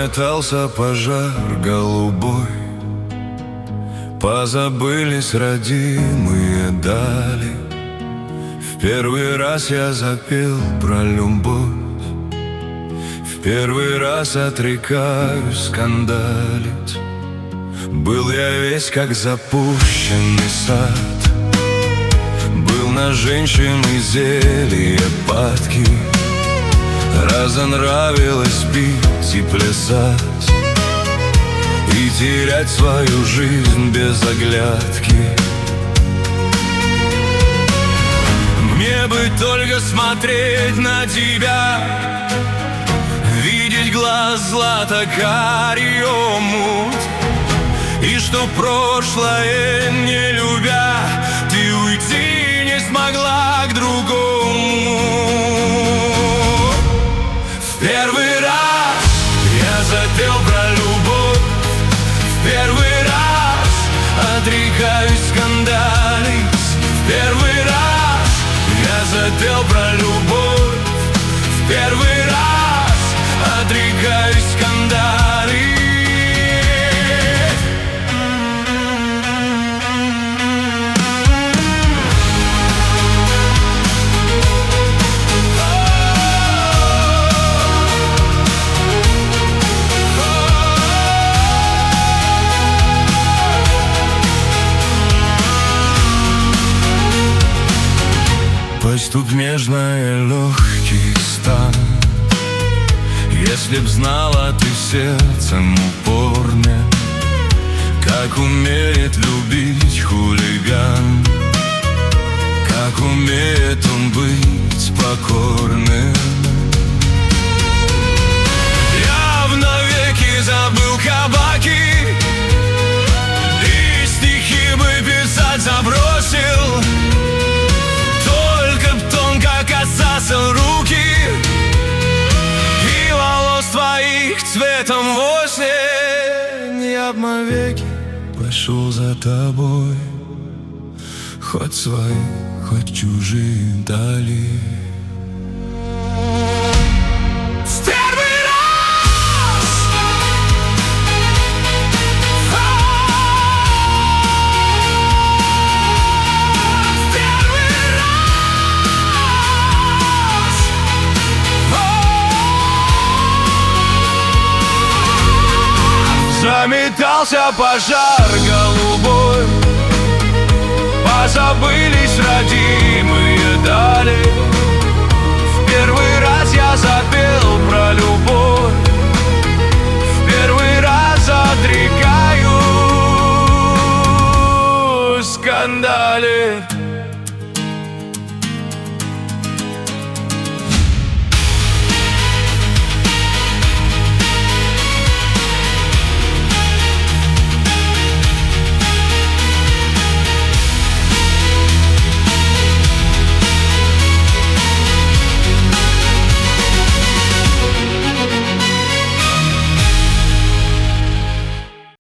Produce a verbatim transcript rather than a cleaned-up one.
Заметался пожар голубой, позабылись родимые дали. В первый раз я запел про любовь, в первый раз отрекаюсь скандалить. Был я весь как запущенный сад, был на женщин и зелье падки. Разонравилось пить и плясать, и терять свою жизнь без оглядки. Мне бы только смотреть на тебя, видеть глаз злато-карий омут, и что прошлое не любя, ты уйти не смогла к другому. В первый раз я запел про любовь, в первый раз отрекаюсь скандалить. В первый раз я запел про любовь, в первый раз отрекаюсь скандалить. Пусть тут нежная легкий стан, если б знала ты сердцем упорно, как умеет любить хулиган, как умеет он быть покорным. Я в навеки забыл кабаки, и стихи бы писать забросил, касался руки и волос твоих цветом осень. Я б навеки пошел за тобой, хоть свои, хоть чужие дали. Заметался пожар голубой, позабыл